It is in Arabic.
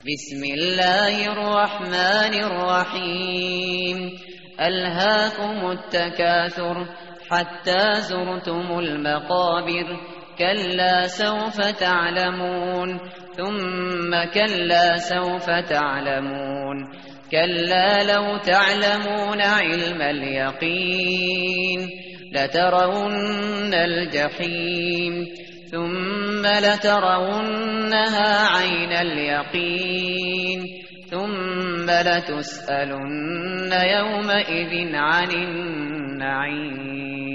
بسم الله الرحمن الرحيم ألهاكم التكاثر حتى زرتم المقابر كلا سوف تعلمون ثم كلا سوف تعلمون كلا لو تعلمون علم اليقين لترون الجحيم ثم لترونها عين اليقين ثم لتسألن يومئذ عن النعيم